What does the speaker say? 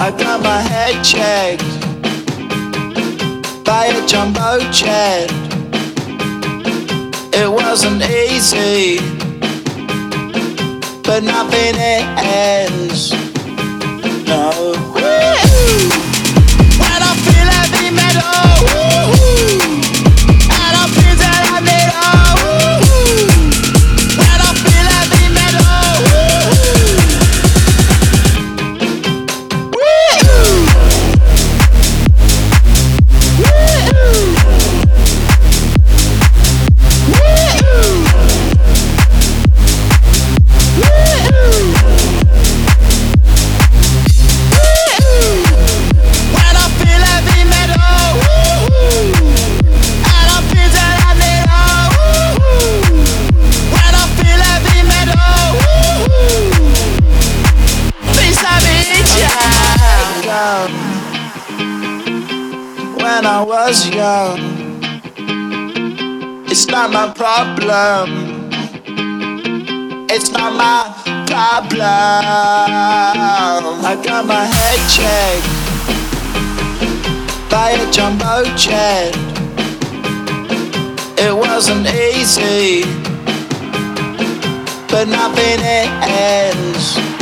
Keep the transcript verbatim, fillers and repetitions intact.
I got my head checked by a jumbo jet. It wasn't easy, but nothing ends. No. Woo-hoo! When I feel heavy metal, woo-hoo! And I feel that I need all, woo-hoo! When I feel heavy metal, woo-hoo! Woo-hoo! Woo-hoo! When I was young, it's not my problem. It's not my problem. I got my head checked by a jumbo jet. It wasn't easy, but nothing ends.